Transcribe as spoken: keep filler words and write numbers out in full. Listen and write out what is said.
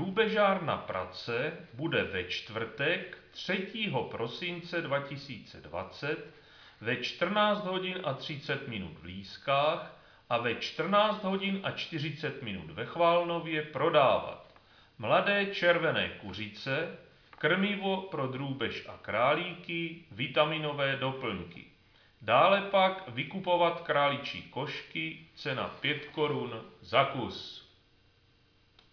Drůbežárna Prace bude ve čtvrtek třetího prosince dva tisíce dvacet ve čtrnáct hodin a třicet minut v Lískách a ve čtrnáct hodin a čtyřicet minut ve Chválnově prodávat mladé červené kuřice, krmivo pro drůbež a králíky, vitaminové doplňky. Dále pak vykupovat králičí košky, cena pět korun za kus.